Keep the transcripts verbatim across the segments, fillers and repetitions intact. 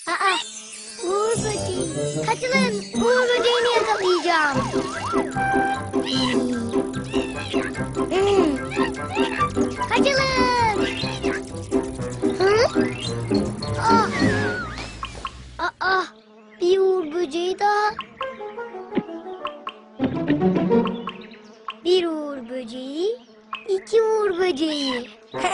Aa, Uğur böceği. Kaçılın, Uğur böceğini yakalayacağım. Hmm. Kaçılın. Hı? Aa. Aa, bir Uğur böceği daha. Bir Uğur böceği, iki Uğur böceği.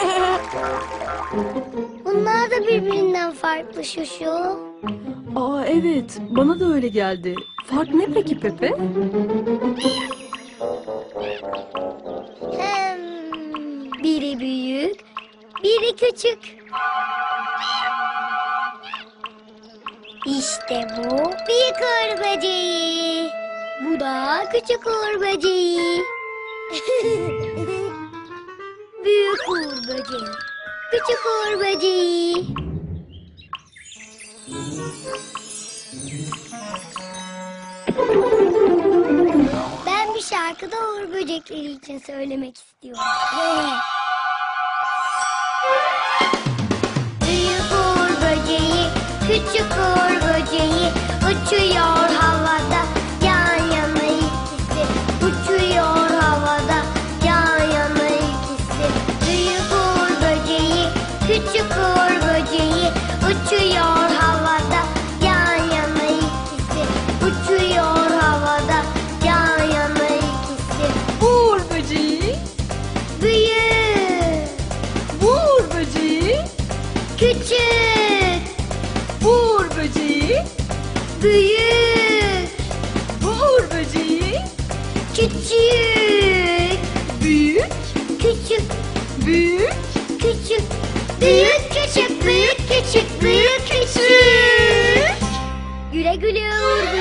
Bunlar da birbirinden farklı Şuşu. Aa evet, bana da öyle geldi. Fark ne peki Pepe? Hem biri büyük, biri küçük. İşte bu büyük Uğur böceği. Bu da küçük Uğur böceği. Büyük Uğur böceği, küçük Uğur böceği. Ben bir şarkı da Uğur böcekleri için söylemek istiyorum. Büyük Uğur böceği, küçük Uğur böceği uçuyor havada, yan yana ikisi. Uçuyor havada, yan yana ikisi. Büyük Uğur böceği, küçük Uğur böceği uçuyor havada, yan yana ikisi. Uçuyor havada, yan yana ikisi. Uğur böceği, Büyük, Uğur böceği, küçük, Uğur böceği, büyük, Uğur böceği, küçük, büyük, küçük, büyük. küçük, büyük, küçük, büyük, küçük, büyük, küçük. Güle güle Uğur